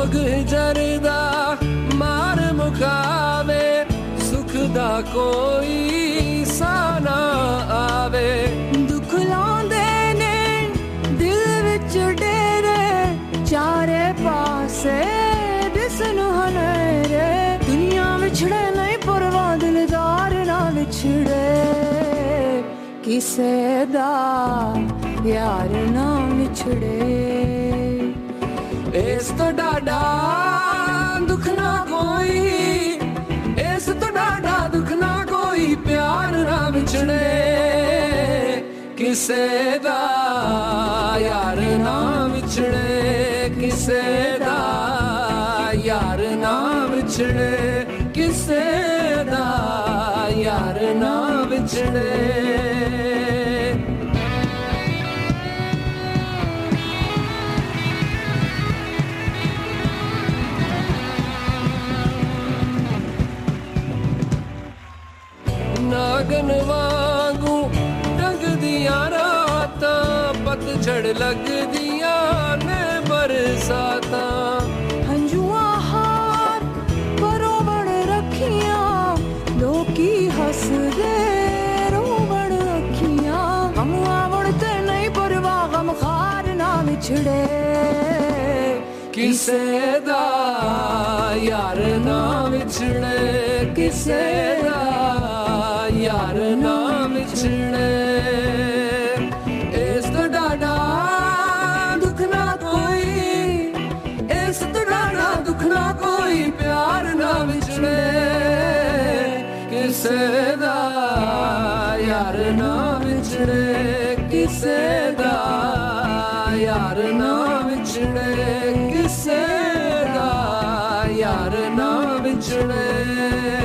ਰੋਗ ਜਰਦਾ ਮਾਰ ਮੁਕਾਵੇ, ਸੁਖ ਦਾ ਕੋਈ ਸਾਹ ਨਾ ਆਵੇ। ਦੁੱਖ ਲਾਉਂਦੇ ਨੇ ਦਿਲ ਵਿੱਚ ਡੇਰੇ, ਚਾਰੇ ਪਾਸੇ ਦਿਸਣ ਹਨੇਰੇ। ਦੁਨੀਆ ਵਿਛੜੇ ਨਹੀਂ ਪਰਵਾਹ, ਦਿਲਦਾਰ ਨਾ ਵਿਛੜੇ, ਕਿਸੇ ਦਾ ਯਾਰ ਨਾ ਵਿਛੜੇ। ਇਸ ਤੋਂ ਡਾਢਾ ਦੁੱਖ ਨਾ ਕੋਈ, ਇਸ ਤੋਂ ਡਾਢਾ ਦੁੱਖ ਨਾ ਕੋਈ, ਪਿਆਰ ਨਾ ਵਿਛੜੇ, ਕਿਸੇ ਦਾ ਯਾਰ ਨਾ ਵਿਛੜੇ, ਕਿਸੇ ਦਾ ਯਾਰ ਨਾ ਵਿਛੜੇ, ਕਿਸੇ ਦਾ ਯਾਰ ਨਾ ਵਿਛੜੇ। ਨਾਗਨ ਵਾਂਗੂ ਟੰਗਦੀਆਂ ਰਾਤਾਂ, ਪਤਝੜ ਲੱਗਦੀਆਂ ਨੇ ਬਰਸਾਤਾਂ। ਹੰਝੂਆਂ ਹਾਰ ਬਰੋਬਰ ਰੱਖੀਆਂ, ਲੋਕੀ ਹੱਸਦੇ ਰੋਵਣ ਅੱਖੀਆਂ। ਗਮ ਆਵਣ ਤੇ ਨਹੀਂ ਪਰਵਾਹ, ਗਮ ਖਾਰ ਨਾ ਵਿਛੜੇ, ਕਿਸੇ ਦਾ ਯਾਰ ਨਾ ਵਿਛੜੇ, ਕਿਸੇ ਦਾ ਯਾਰ ਨਾ ਵਿਛੜੇ। ਇਸ ਤੋਂ ਡਾਢਾ ਦੁੱਖ ਨਾ ਕੋਈ, ਇਸ ਤੋਂ ਡਾਢਾ ਦੁੱਖ ਨਾ ਕੋਈ, ਪਿਆਰ ਨਾ ਵਿਛੜੇ, ਕਿਸੇ ਦਾ ਯਾਰ ਨਾ ਵਿਛੜੇ, ਕਿਸੇ ਦਾ ਯਾਰ ਨਾ ਵਿਛੜੇ, ਕਿਸੇ ਦਾ ਯਾਰ ਨਾ ਵਿਛੜੇ।